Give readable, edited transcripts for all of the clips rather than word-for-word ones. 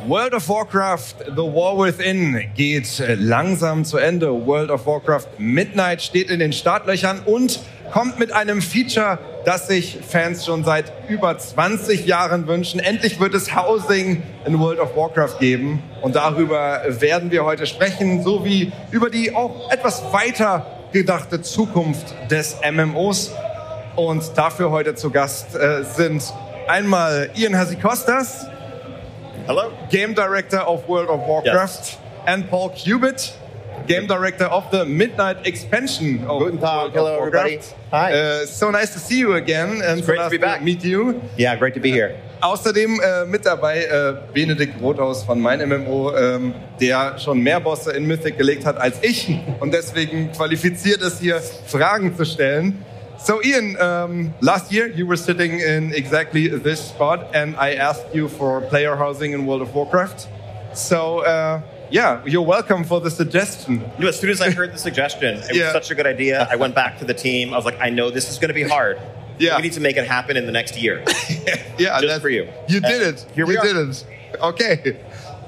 World of Warcraft, The War Within geht langsam zu Ende. World of Warcraft Midnight steht in den Startlöchern und kommt mit einem Feature, das sich Fans schon seit über 20 Jahren wünschen. Endlich wird es Housing in World of Warcraft geben. Und darüber werden wir heute sprechen, sowie über die auch etwas weiter gedachte Zukunft des MMOs. Und dafür heute zu Gast sind einmal Ian Hazzikostas, hello, Game Director of World of Warcraft, yes. and Paul Cubitt, Game Director of the Midnight Expansion of Guten Tag. World Hello, of everybody. Warcraft. Hi. So nice to see you again, and It's great so to be nice back. meet you. Yeah, great to be here. Außerdem mit dabei Benedikt Rothaus von Mein MMO, der schon mehr Bosse in Mythic gelegt hat als ich und deswegen qualifiziert ist, hier Fragen zu stellen. So Ian, last year you were sitting in exactly this spot and I asked you for player housing in World of Warcraft. So yeah, you're welcome for the suggestion. As soon as I heard the suggestion, it was such a good idea. I went back to the team. I was like, I know this is going to be hard. Yeah. We need to make it happen in the next year. Yeah, just for you. You did it. Here we you are. did it. Okay.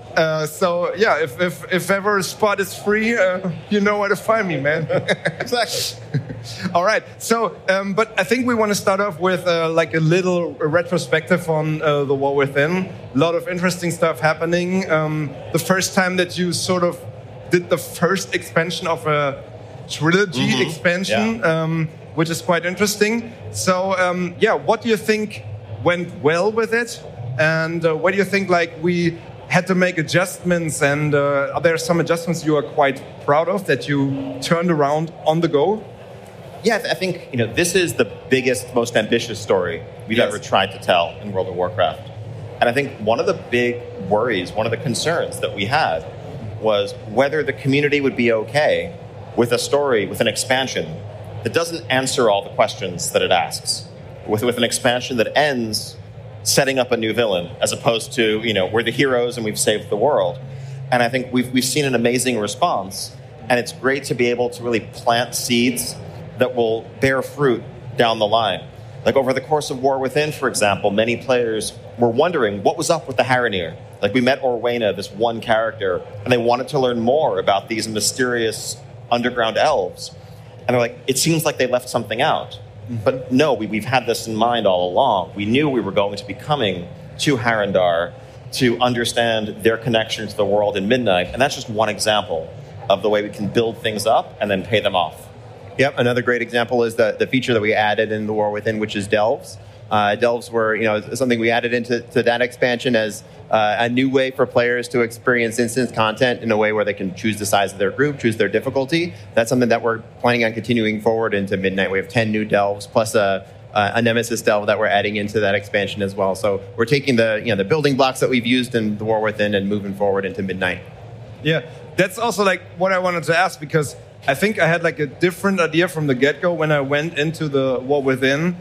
So yeah, if ever a spot is free, you know where to find me, man. Exactly. All right. So, but I think we want to start off with like a little retrospective on the War Within. A lot of interesting stuff happening. The first time that you sort of did the first expansion of a trilogy expansion, which is quite interesting. So, yeah, what do you think went well with it? And what do you think, like, we had to make adjustments, and are there some adjustments you are quite proud of that you turned around on the go? Yeah, I think this is the biggest, most ambitious story we've ever tried to tell in World of Warcraft. And I think one of the big worries, one of the concerns that we had was whether the community would be okay with a story, with an expansion that doesn't answer all the questions that it asks, with an expansion that ends setting up a new villain, as opposed to, we're the heroes and we've saved the world. And I think we've seen an amazing response, and it's great to be able to really plant seeds that will bear fruit down the line. Like over the course of War Within, for example, many players were wondering what was up with the Haranir. Like we met Orwena, this one character, and they wanted to learn more about these mysterious underground elves. And they're like, it seems like they left something out. But no, we've had this in mind all along. We knew we were going to be coming to Harandar to understand their connection to the world in Midnight. And that's just one example of the way we can build things up and then pay them off. Yep, another great example is the feature that we added in the War Within, which is Delves. Delves were, something we added into that expansion as a new way for players to experience instant content in a way where they can choose the size of their group, choose their difficulty. That's something that we're planning on continuing forward into Midnight. We have 10 new Delves, plus a Nemesis Delve that we're adding into that expansion as well. So we're taking the building blocks that we've used in the War Within and moving forward into Midnight. Yeah, that's also like what I wanted to ask, because I think I had like a different idea from the get-go when I went into the War Within,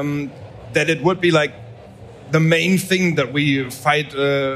that it would be like the main thing that we fight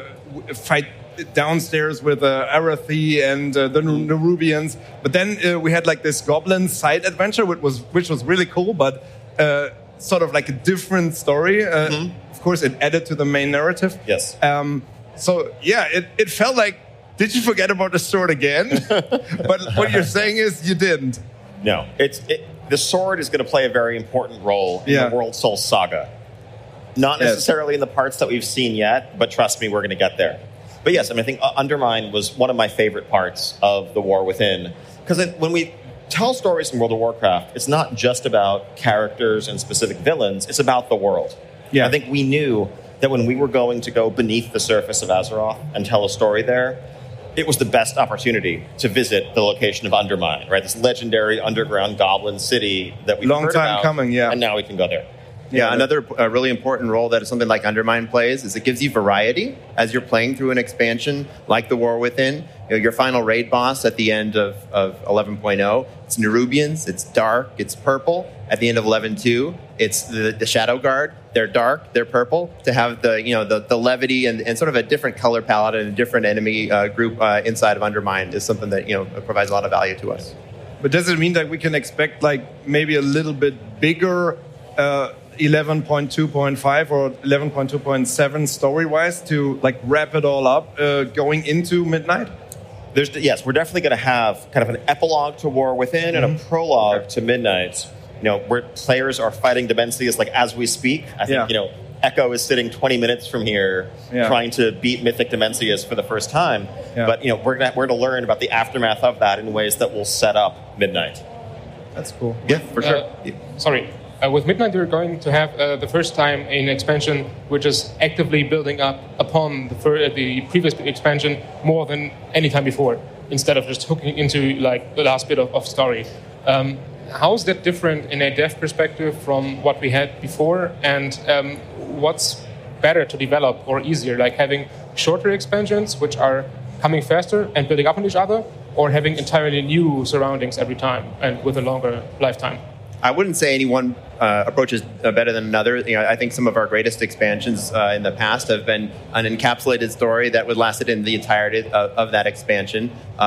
downstairs with Arathi and the Nerubians. But then we had like this goblin side adventure, which was really cool, but sort of like a different story. Of course, it added to the main narrative. Yes. So yeah, it felt like, did you forget about the sword again? But what you're saying is you didn't. No, the sword is going to play a very important role in the World Soul Saga. Not necessarily in the parts that we've seen yet, but trust me, we're going to get there. But yes, I think Undermine was one of my favorite parts of the War Within. Because when we tell stories in World of Warcraft, it's not just about characters and specific villains, it's about the world. Yeah. I think we knew that when we were going to go beneath the surface of Azeroth and tell a story there, it was the best opportunity to visit the location of Undermine, right? This legendary underground goblin city that we've heard about. Coming, and now we can go there. Yeah, another really important role that something like Undermine plays is it gives you variety as you're playing through an expansion like the War Within. Your final raid boss at the end of 11.0, it's Nerubians, it's dark, it's purple. At the end of 11.2, it's the Shadow Guard. They're dark, they're purple. To have the levity and sort of a different color palette and a different enemy group inside of Undermine is something that provides a lot of value to us. But does it mean that we can expect like maybe a little bit bigger 11.2.5 or 11.2.7 story-wise to like wrap it all up going into Midnight? Yes, we're definitely going to have kind of an epilogue to War Within and a prologue to Midnight. Where players are fighting Dimensius like as we speak. I think Echo is sitting 20 minutes from here trying to beat Mythic Dimensius for the first time. Yeah. But we're going to learn about the aftermath of that in ways that will set up Midnight. That's cool. Yeah, for sure. With Midnight, we're going to have the first time an expansion which is actively building up upon the previous expansion more than any time before, instead of just hooking into like the last bit of story. How is that different in a dev perspective from what we had before? And what's better to develop or easier, like having shorter expansions which are coming faster and building up on each other, or having entirely new surroundings every time and with a longer lifetime? I wouldn't say any one approach is better than another. I think some of our greatest expansions in the past have been an encapsulated story that would lasted in the entirety of that expansion.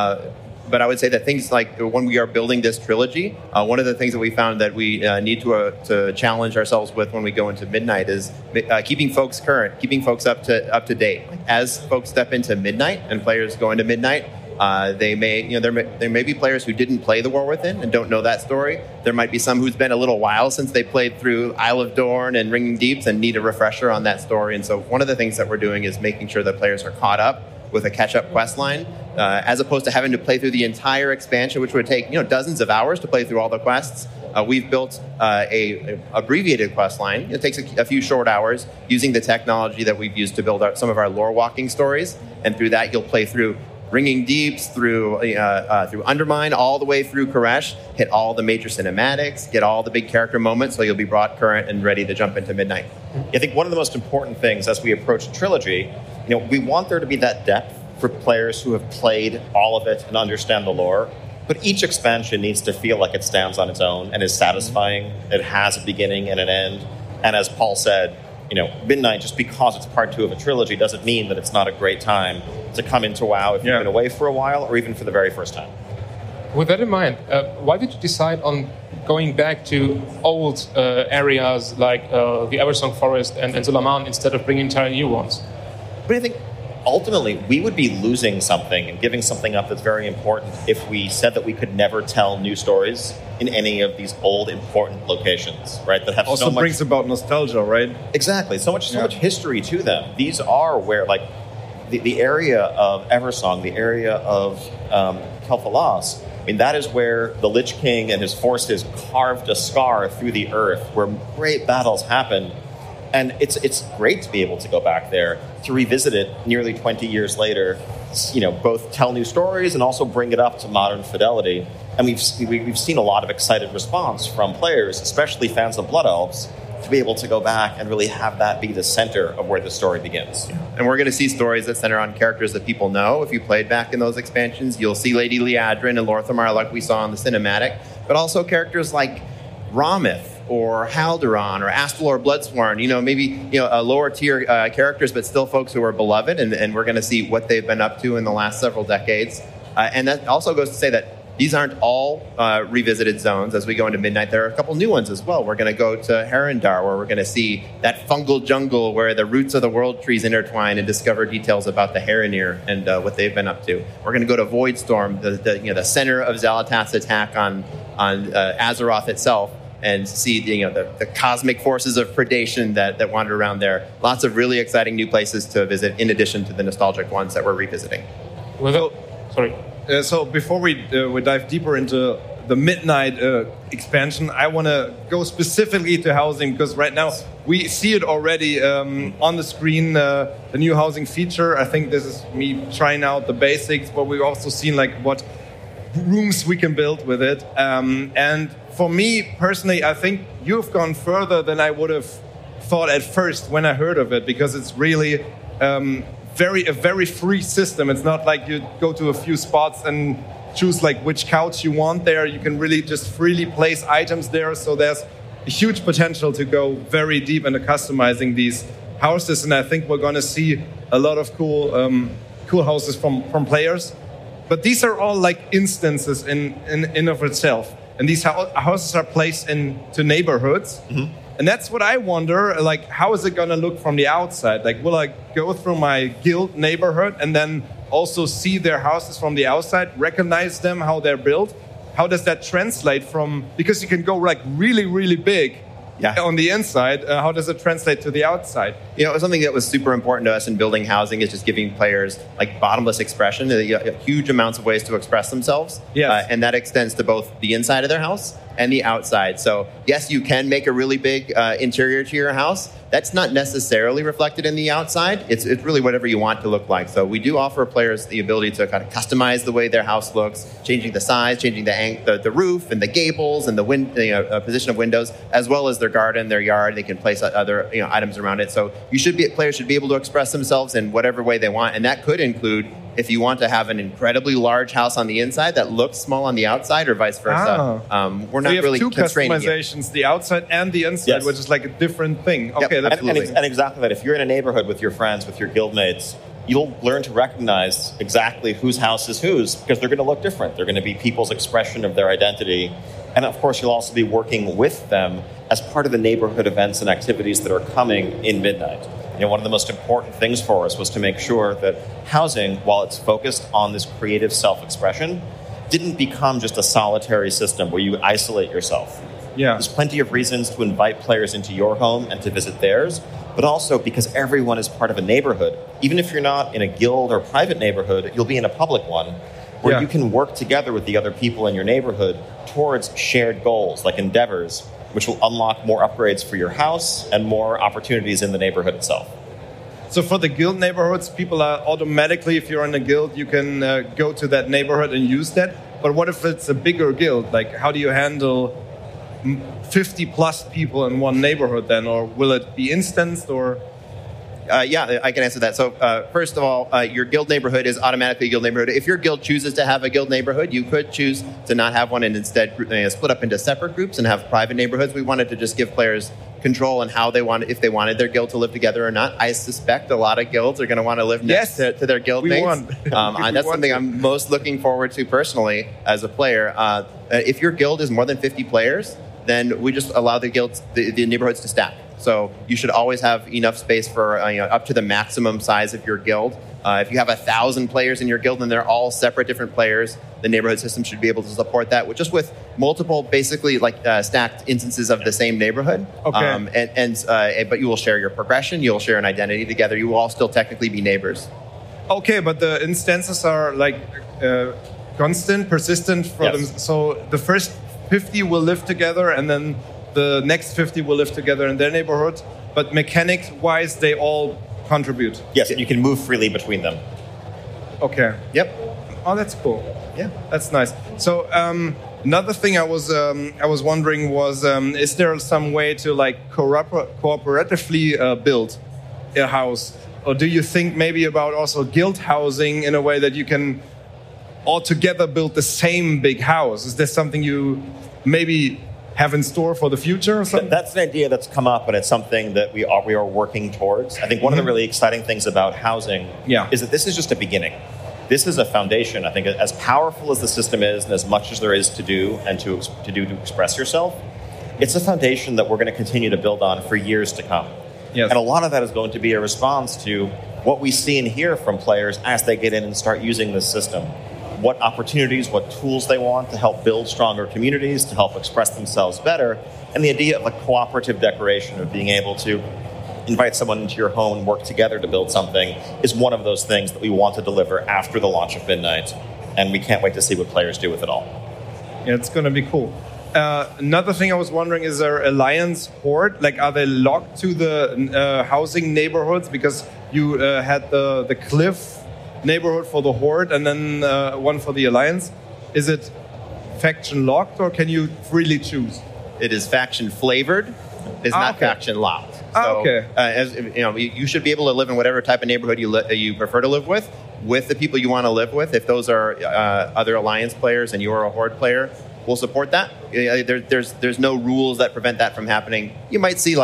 But I would say that things like when we are building this trilogy, one of the things that we found that we need to challenge ourselves with when we go into Midnight is keeping folks current, keeping folks up to date. As folks step into Midnight and players go into Midnight, there may be players who didn't play The War Within and don't know that story. There might be some who's been a little while since they played through Isle of Dorn and Ringing Deeps and need a refresher on that story. And so one of the things that we're doing is making sure that players are caught up with a catch-up quest line, as opposed to having to play through the entire expansion, which would take dozens of hours to play through all the quests. We've built a abbreviated quest line. It takes a few short hours using the technology that we've used to build some of our lore walking stories, and through that you'll play through Ringing Deeps, through Undermine, all the way through Koresh, hit all the major cinematics, get all the big character moments, so you'll be brought current and ready to jump into Midnight. I think one of the most important things as we approach a trilogy, we want there to be that depth for players who have played all of it and understand the lore. But each expansion needs to feel like it stands on its own and is satisfying. It has a beginning and an end. And as Paul said, Midnight, just because it's part 2 of a trilogy, doesn't mean that it's not a great time to come into WoW if you've been away for a while or even for the very first time. With that in mind, why did you decide on going back to old areas like the Eversong Forest and Zulaman instead of bringing entirely new ones? But I think ultimately we would be losing something and giving something up that's very important if we said that we could never tell new stories in any of these old important locations, right? That have also so much, brings about nostalgia, right? Exactly, so much history to them. These are where, like, the area of Eversong, the area of Kel'Thalas, I mean, that is where the Lich King and his forces carved a scar through the earth, where great battles happened. And it's great to be able to go back there, to revisit it nearly 20 years later, both tell new stories and also bring it up to modern fidelity. And we've seen a lot of excited response from players, especially fans of Blood Elves, to be able to go back and really have that be the center of where the story begins. And we're going to see stories that center on characters that people know. If you played back in those expansions, you'll see Lady Liadrin and Lor'themar like we saw in the cinematic, but also characters like Ramith, or Halduran, or Astalor Bloodsworn, maybe lower tier characters, but still folks who are beloved, and we're going to see what they've been up to in the last several decades. And that also goes to say that these aren't all revisited zones. As we go into Midnight, there are a couple new ones as well. We're going to go to Herondar, where we're going to see that fungal jungle where the roots of the world trees intertwine, and discover details about the Heronir and what they've been up to. We're going to go to Voidstorm, the center of Xal'atath's attack on Azeroth itself, and see the cosmic forces of predation that wander around there. Lots of really exciting new places to visit, in addition to the nostalgic ones that we're revisiting. So before we dive deeper into the Midnight expansion, I want to go specifically to housing, because right now we see it already on the screen, the new housing feature. I think this is me trying out the basics, but we've also seen what rooms we can build with it. And for me personally, I think you've gone further than I would have thought at first when I heard of it, because it's really a very free system. It's not like you go to a few spots and choose which couch you want there. You can really just freely place items there. So there's a huge potential to go very deep into customizing these houses. And I think we're going to see a lot of cool houses from players. But these are all instances in of itself. And these houses are placed into neighborhoods. Mm-hmm. And that's what I wonder, like, how is it going to look from the outside? Like, will I go through my guild neighborhood and then also see their houses from the outside, recognize them, how they're built? How does that translate from, because you can go like really, really big on the inside, how does it translate to the outside? Something that was super important to us in building housing is just giving players like bottomless expression, huge amounts of ways to express themselves. Yes. And that extends to both the inside of their house and the outside. So yes, you can make a really big interior to your house. That's not necessarily reflected in the outside. It's really whatever you want to look like. So we do offer players the ability to kind of customize the way their house looks, changing the size, changing the roof and the gables and the position of windows, as well as their garden, their yard. They can place other items around it. So players should be able to express themselves in whatever way they want, and that could include if you want to have an incredibly large house on the inside that looks small on the outside, or vice versa. We're not really constraining two customizations, the outside and the inside, which is like a different thing. Okay, yep, and exactly that. If you're in a neighborhood with your friends, with your guildmates, you'll learn to recognize exactly whose house is whose, because they're going to look different. They're going to be people's expression of their identity. And of course, you'll also be working with them as part of the neighborhood events and activities that are coming in Midnight. One of the most important things for us was to make sure that housing, while it's focused on this creative self-expression, didn't become just a solitary system where you isolate yourself. Yeah. There's plenty of reasons to invite players into your home and to visit theirs, but also because everyone is part of a neighborhood. Even if you're not in a guild or private neighborhood, you'll be in a public one where you can work together with the other people in your neighborhood towards shared goals, like endeavors, which will unlock more upgrades for your house and more opportunities in the neighborhood itself. So for the guild neighborhoods, people are automatically, if you're in a guild, you can go to that neighborhood and use that. But what if it's a bigger guild? Like, how do you handle 50 plus people in one neighborhood then? Or will it be instanced or... Yeah, I can answer that. So first of all, your guild neighborhood is automatically a guild neighborhood. If your guild chooses to have a guild neighborhood, you could choose to not have one and instead split up into separate groups and have private neighborhoods. We wanted to just give players control on how they wanted, if they wanted their guild to live together or not. I suspect a lot of guilds are going to want to live next to their guild mates. That's something I'm most looking forward to personally as a player. If your guild is more than 50 players, then we just allow the guilds, the neighborhoods to stack. So you should always have enough space for up to the maximum size of your guild. If you have 1,000 players in your guild and they're all separate different players, the neighborhood system should be able to support that, with multiple, basically stacked instances of the same neighborhood. Okay. But you will share your progression, you'll share an identity together. You will all still technically be neighbors. Okay, but the instances are constant, persistent for them. So the first 50 will live together, and then the next 50 will live together in their neighborhood, but mechanics-wise, they all contribute. Yes, you can move freely between them. Okay. Yep. Oh, that's cool. Yeah, that's nice. So another thing I was wondering was, is there some way to cooperatively build a house, or do you think maybe about also guild housing in a way that you can all together build the same big house? Is there something you maybe have in store for the future or something? That's an idea that's come up, and it's something that we are working towards. I think one of the really exciting things about housing is that this is just a beginning. This is a foundation. I think as powerful as the system is and as much as there is to do and to express yourself, it's a foundation that we're going to continue to build on for years to come. Yes. And a lot of that is going to be a response to what we see and hear from players as they get in and start using this system. What opportunities, what tools they want to help build stronger communities, to help express themselves better, and the idea of a cooperative decoration, of being able to invite someone into your home and work together to build something, is one of those things that we want to deliver after the launch of Midnight, and we can't wait to see what players do with it all. Yeah, it's going to be cool. Another thing I was wondering, is there Alliance Horde? Are they locked to the housing neighborhoods? Because you had the Cliff neighborhood for the Horde and then one for the Alliance. Is it faction locked, or can you freely choose? It is faction flavored. It's not faction locked. So, as you should be able to live in whatever type of neighborhood you prefer to live with the people you want to live with. If those are other Alliance players and you are a Horde player, we'll support that. There's no rules that prevent that from happening. You might see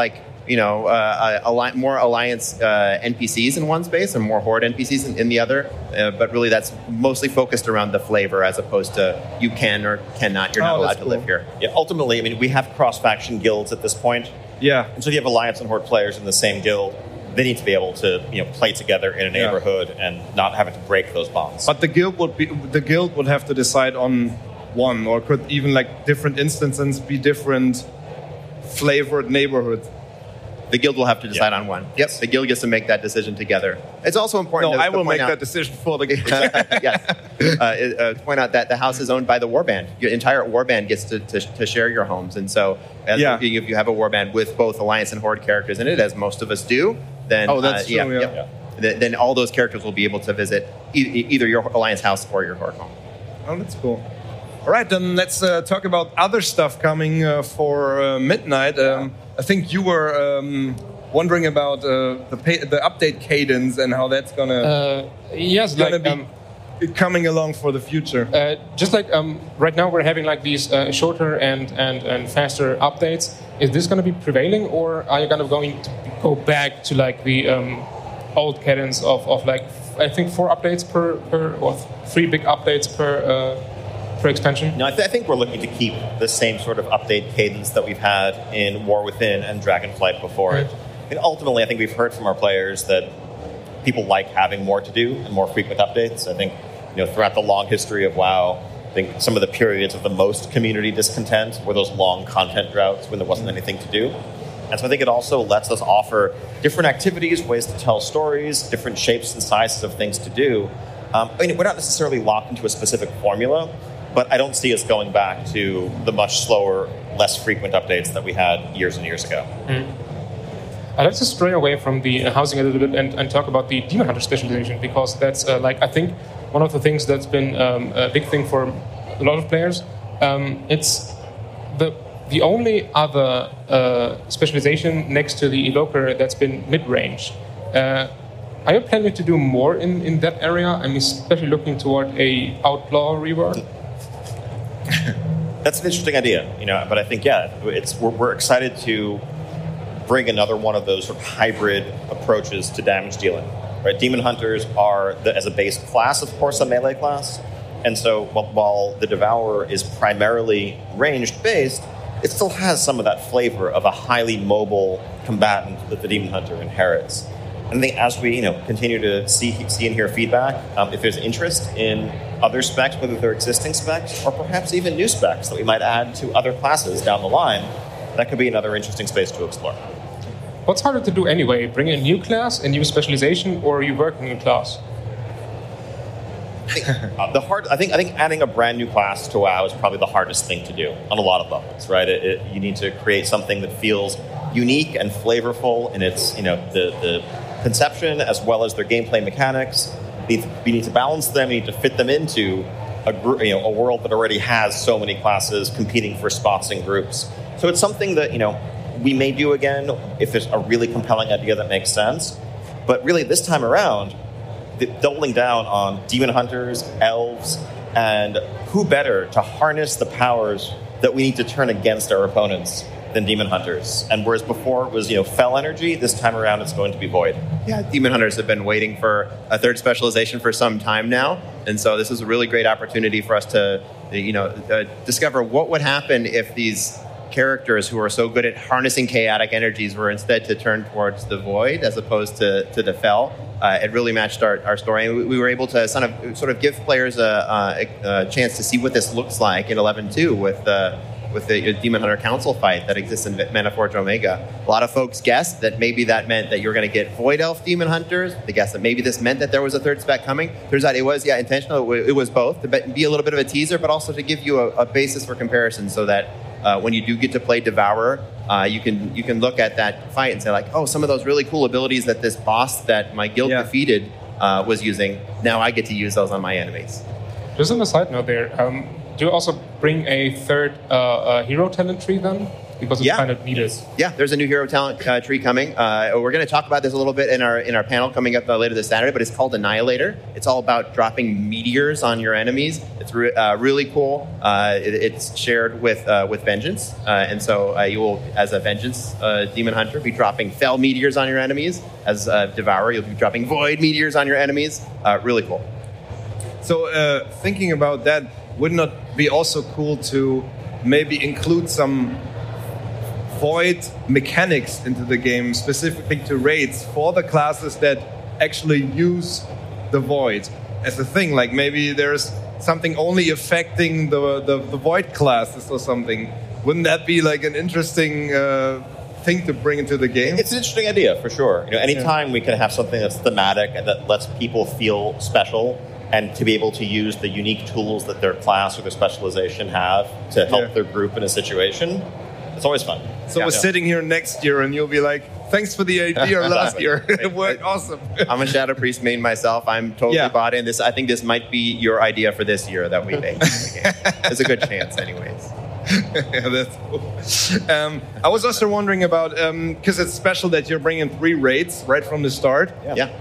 more Alliance NPCs in one space and more Horde NPCs in the other, but really that's mostly focused around the flavor as opposed to you can or cannot, you're not allowed to live here. Yeah, ultimately, we have cross-faction guilds at this point, Yeah. And so if you have Alliance and Horde players in the same guild, they need to be able to play together in a neighborhood and not having to break those bonds. But the guild would have to decide on one, or could even like different instances be different flavored neighborhoods. The guild will have to decide on one. Yep, the guild gets to make that decision together. It's also important. I will make that decision for the guild. Yes. To point out that the house is owned by the warband. Your entire warband gets to share your homes, and so if you have a warband with both Alliance and Horde characters in it, as most of us do, then that's true. Then all those characters will be able to visit either your Alliance house or your Horde home. Oh, that's cool. All right, then let's talk about other stuff coming for Midnight. I think you were wondering about the update cadence and how that's gonna be coming along for the future. Just like right now, we're having like these shorter and faster updates. Is this going to be prevailing, or are you going to go back to like the old cadence of like I think 4 updates per or 3 big updates per expansion? No, I think we're looking to keep the same sort of update cadence that we've had in War Within and Dragonflight before. Right. And ultimately, I think we've heard from our players that people like having more to do and more frequent updates. I think throughout the long history of WoW, I think some of the periods of the most community discontent were those long content droughts when there wasn't anything to do. And so I think it also lets us offer different activities, ways to tell stories, different shapes and sizes of things to do. We're not necessarily locked into a specific formula, but I don't see us going back to the much slower, less frequent updates that we had years and years ago. Mm-hmm. I'd like to stray away from the housing a little bit and talk about the Demon Hunter specialization, because that's I think one of the things that's been a big thing for a lot of players. It's the only other specialization next to the Evoker that's been mid-range. Are you planning to do more in that area? I'm especially looking toward a Outlaw rework. That's an interesting idea, but I think we're excited to bring another one of those sort of hybrid approaches to damage dealing. Right, Demon Hunters are as a base class, of course, a melee class, and so while the Devourer is primarily ranged based, it still has some of that flavor of a highly mobile combatant that the Demon Hunter inherits. And I think as we continue to see and hear feedback, if there's interest in other specs, whether they're existing specs or perhaps even new specs that we might add to other classes down the line, that could be another interesting space to explore. What's harder to do anyway? Bring a new class, a new specialization, or are you working a class? I think adding a brand new class to WoW is probably the hardest thing to do on a lot of levels, right? You need to create something that feels unique and flavorful in its the conception as well as their gameplay mechanics. You need to balance them. You need to fit them into a world that already has so many classes competing for spots in groups. So it's something that we may do again if there's a really compelling idea that makes sense. But really, this time around, doubling down on Demon Hunters, Elves, and who better to harness the powers that we need to turn against our opponents than Demon Hunters. And whereas before it was Fel energy, this time around it's going to be Void. Yeah, Demon Hunters have been waiting for a third specialization for some time now, and so this is a really great opportunity for us to discover what would happen if these characters who are so good at harnessing chaotic energies were instead to turn towards the Void as opposed to the Fel. It really matched our story, and we were able to sort of give players a chance to see what this looks like in 11.2 with the Demon Hunter Council fight that exists in Manaforge Omega. A lot of folks guessed that maybe that meant that you're going to get Void Elf Demon Hunters. They guessed that maybe this meant that there was a third spec coming. Turns out it was, intentional. It was both, to be a little bit of a teaser, but also to give you a basis for comparison so that when you do get to play Devourer, you can look at that fight and say, like, oh, some of those really cool abilities that this boss that my guild defeated was using, now I get to use those on my enemies. Just on a side note there, do you also bring a third hero talent tree then? Because it's kind of needed. Yeah, there's a new hero talent tree coming. We're going to talk about this a little bit in our panel coming up later this Saturday, but it's called Annihilator. It's all about dropping meteors on your enemies. It's really cool. It's shared with Vengeance, and so you will, as a Vengeance Demon Hunter, be dropping Fel meteors on your enemies. As a Devourer, you'll be dropping Void meteors on your enemies. Really cool. So thinking about that, wouldn't it be also cool to maybe include some Void mechanics into the game, specifically to raids for the classes that actually use the Void as a thing. Like maybe there's something only affecting the Void classes or something. Wouldn't that be like an interesting thing to bring into the game? It's an interesting idea for sure. Anytime we can have something that's thematic and that lets people feel special, and to be able to use the unique tools that their class or their specialization have to help their group in a situation, it's always fun. So we're sitting here next year and you'll be like, thanks for the idea last year. It worked awesome. I'm a Shadow Priest main myself. I'm totally bought in. I think this might be your idea for this year that we make. There's a good chance anyways. Yeah, that's cool. I was also wondering about, because it's special that you're bringing 3 raids right from the start.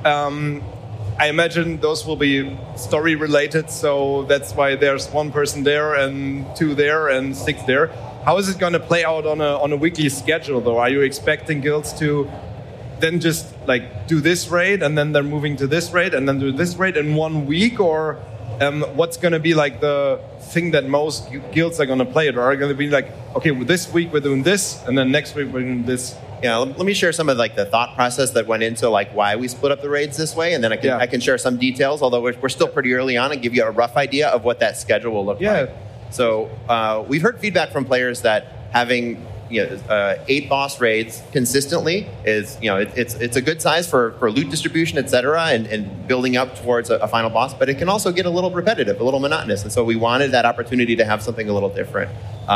I imagine those will be story related, so that's why there's 1 person there and 2 there and 6 there. How is it going to play out on a weekly schedule, though? Are you expecting guilds to then just like do this raid and then they're moving to this raid and then do this raid in 1 week, or what's going to be like the thing that most guilds are going to play it? Or are going to be like, okay, well, this week we're doing this, and then next week we're doing this? Yeah, let me share some of like the thought process that went into like why we split up the raids this way, and then I can share some details. Although we're still pretty early on, and give you a rough idea of what that schedule will look like. So we've heard feedback from players that having 8 boss raids consistently is it's a good size for loot distribution, etc., and building up towards a final boss. But it can also get a little repetitive, a little monotonous, and so we wanted that opportunity to have something a little different.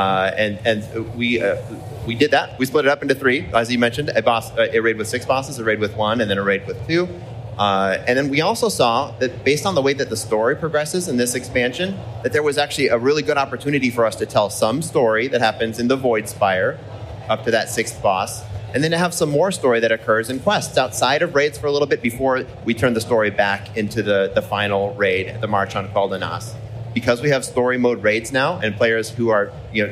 And we did that. We split it up into 3, as you mentioned: a raid with 6 bosses, a raid with 1, and then a raid with 2. And then we also saw that based on the way that the story progresses in this expansion, that there was actually a really good opportunity for us to tell some story that happens in the Void Spire up to that 6th boss, and then to have some more story that occurs in quests outside of raids for a little bit before we turn the story back into the final raid, the March on Kul Danas. Because we have story mode raids now, and players who are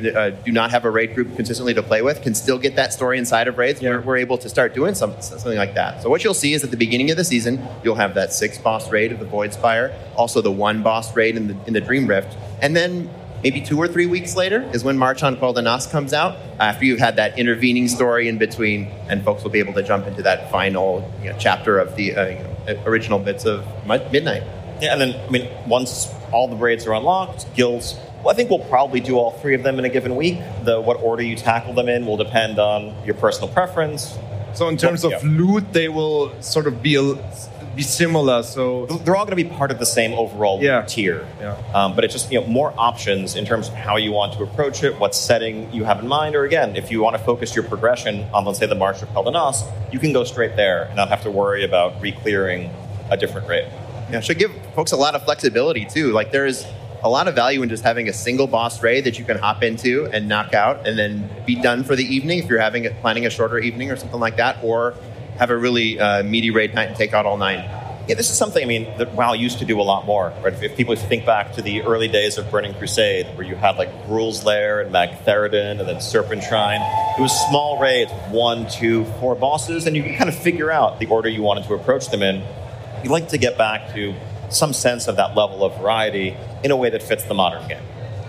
do not have a raid group consistently to play with can still get that story inside of raids. We're able to start doing something like that. So what you'll see is at the beginning of the season, you'll have that 6 boss raid of the Void Spire, also the 1 boss raid in the Dream Rift, and then maybe 2 or 3 weeks later is when March on Kul Danas comes out, after you've had that intervening story in between, and folks will be able to jump into that final chapter of the original bits of Midnight. Yeah, and then, once all the raids are unlocked, guilds, I think we'll probably do all 3 of them in a given week. What order you tackle them in will depend on your personal preference. So in terms of loot, they will sort of be similar. So they're all going to be part of the same overall loot tier. But it's just more options in terms of how you want to approach it, what setting you have in mind, or again, if you want to focus your progression on, let's say, the March of Kul Danas, you can go straight there and not have to worry about re-clearing a different raid. Yeah, it should give folks a lot of flexibility too. Like there's a lot of value in just having a single boss raid that you can hop into and knock out and then be done for the evening if you're planning a shorter evening or something like that, or have a really meaty raid night and take out all 9. Yeah, this is something, that WoW used to do a lot more. Right? If people think back to the early days of Burning Crusade, where you had like Gruul's Lair and Magtheridon and then Serpent Shrine, it was small raids, 1, 2, 4 bosses, and you could kind of figure out the order you wanted to approach them in. We'd like to get back to some sense of that level of variety in a way that fits the modern game.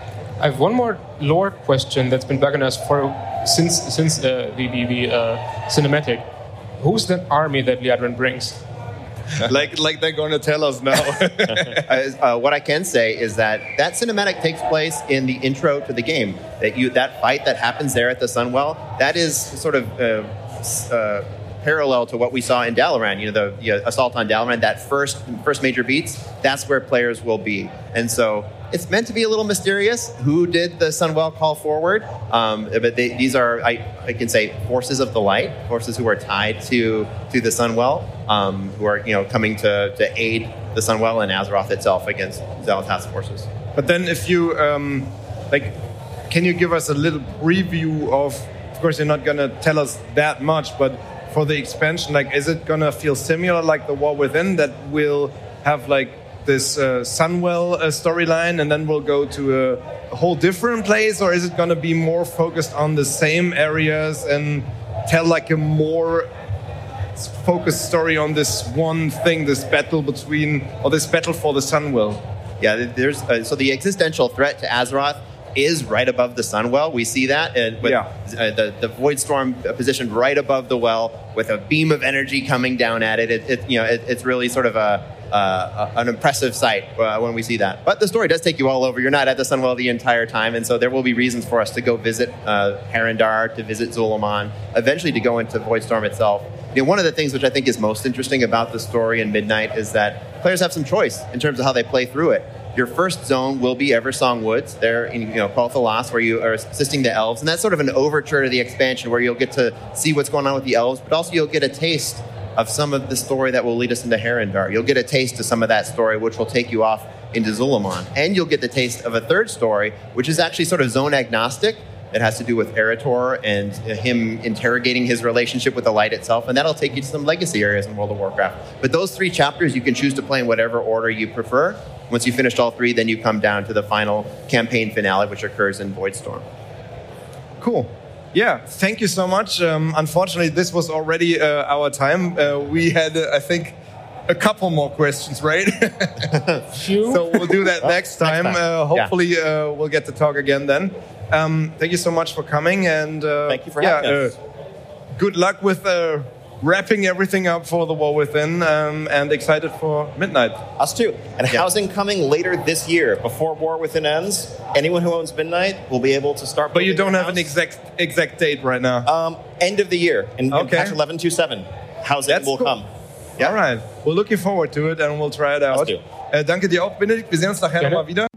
I have one more lore question that's been bugging us since the cinematic. Who's that army that Liadrin brings? like they're going to tell us now. What I can say is that cinematic takes place in the intro to the game. That fight that happens there at the Sunwell, that is sort of parallel to what we saw in Dalaran. The assault on Dalaran, that first major beats, that's where players will be. And so it's meant to be a little mysterious who did the Sunwell call forward. But these are, I can say, forces of the light, forces who are tied to the Sunwell, who are coming to aid the Sunwell and Azeroth itself against Xal'atath's forces. But then if you, can you give us a little preview of course you're not going to tell us that much, but for the expansion, is it gonna feel similar like the War Within, that will have this Sunwell storyline and then we'll go to a whole different place, or is it gonna be more focused on the same areas and tell a more focused story on this one thing, this battle for the Sunwell? Yeah, there's so the existential threat to Azeroth is right above the Sunwell. We see that with the Void Storm positioned right above the well with a beam of energy coming down at it. It's really sort of an impressive sight when we see that. But the story does take you all over. You're not at the Sunwell the entire time, and so there will be reasons for us to go visit Harrendar, to visit Zul'Aman, eventually to go into Voidstorm itself. One of the things which I think is most interesting about the story in Midnight is that players have some choice in terms of how they play through it. Your first zone will be Eversong Woods. There in Quel'Thalas, where you are assisting the elves, and that's sort of an overture to the expansion where you'll get to see what's going on with the elves, but also you'll get a taste of some of the story that will lead us into Harrendar. You'll get a taste of some of that story, which will take you off into Zul'Aman. And you'll get the taste of a third story, which is actually sort of zone agnostic. It has to do with Eretor and him interrogating his relationship with the light itself, and that'll take you to some legacy areas in World of Warcraft. But those 3 chapters, you can choose to play in whatever order you prefer. Once you've finished all 3, then you come down to the final campaign finale, which occurs in Voidstorm. Cool. Yeah, thank you so much. Unfortunately, this was already our time. We had, I think, a couple more questions, right? So we'll do that next time. Hopefully, we'll get to talk again then. Thank you so much for coming, and thank you for having us. Good luck with wrapping everything up for the War Within, and excited for Midnight. Us too. And housing coming later this year, before War Within ends. Anyone who owns Midnight will be able to start. But you don't have an exact date right now. End of the year in patch 11.2.7. Housing will come. Yeah. All right. We're looking forward to it, and we'll try it out. Danke dir auch, Benedikt. Wir sehen uns nachher nochmal wieder.